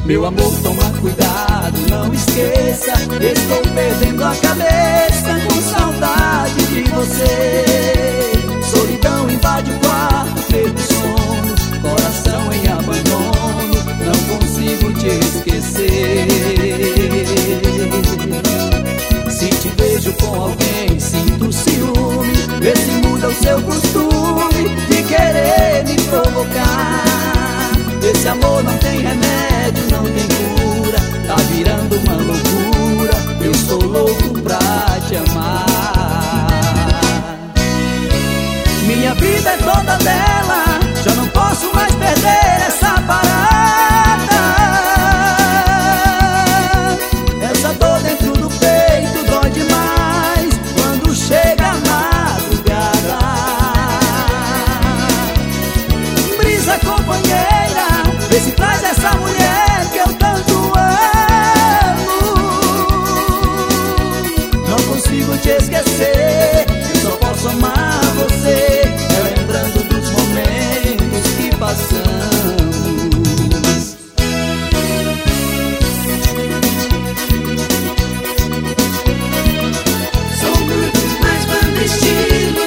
Meu amor, toma cuidado, não esqueça, estou perdendo a cabeça com saudade de você. Solidão invade o quarto, perco o sono, coração em abandono, não consigo te esquecer. Se te vejo com alguém, sinto ciúme, vê se muda o seu costume de querer me provocar. Esse amor não tem remédio, não tem cura, tá virando uma loucura, eu sou louco pra te amar. Minha vida é toda dela, já não posso mais perder essa parada. Essa dor dentro do peito dói demais quando chega a madrugada. Brisa companheira, vê se traz essa mulher que eu tanto amo. Não consigo te esquecer, eu só posso amar você, lembrando dos momentos que passamos. Sou muito mais clandestino.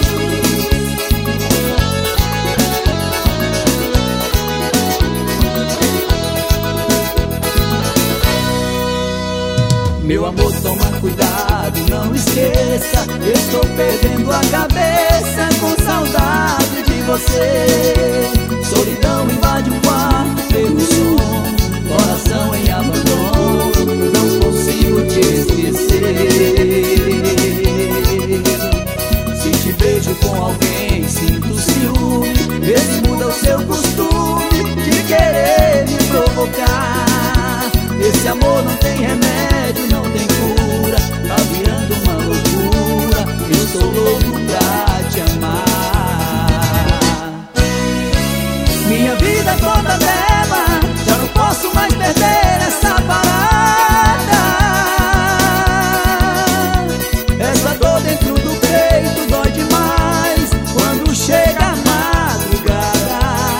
Meu amor, toma cuidado, não esqueça, eu estou perdendo a cabeça com saudade de você. Solidão invade o quarto, perco o sono, coração em abandono, não consigo te esquecer. Se te vejo com alguém, sinto ciúme, vê se muda o seu costume de querer me provocar. Esse amor não tem remédio, não tem cura, tá virando uma loucura, eu sou louco pra te amar. Minha vida é toda dela, já não posso mais perder essa parada. Essa dor dentro do peito dói demais quando chega a madrugada.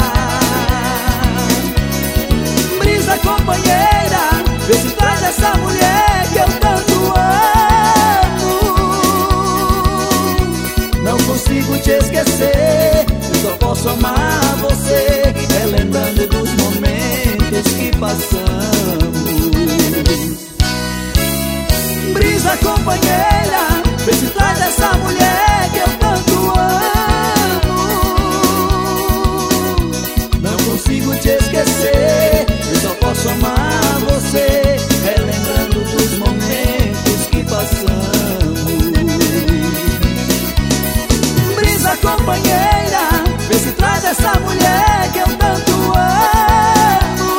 Brisa companheira, vê se traz essa mulher que eu tanto amo. Não consigo te esquecer, eu só posso amar você, relembrando dos momentos que passamos. Brisa companheira, vê se traz essa mulher que eu tanto amo. Não consigo te esquecer, eu só posso amar você, relembrando dos momentos que passamos. Brisa companheira, vê se traz essa mulher que eu tanto amo.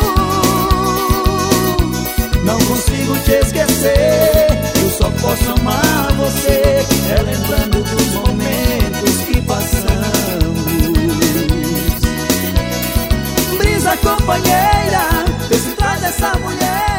Não consigo te esquecer, eu só posso amar você, relembrando dos momentos que passamos. Brisa companheira, vê se traz essa mulher.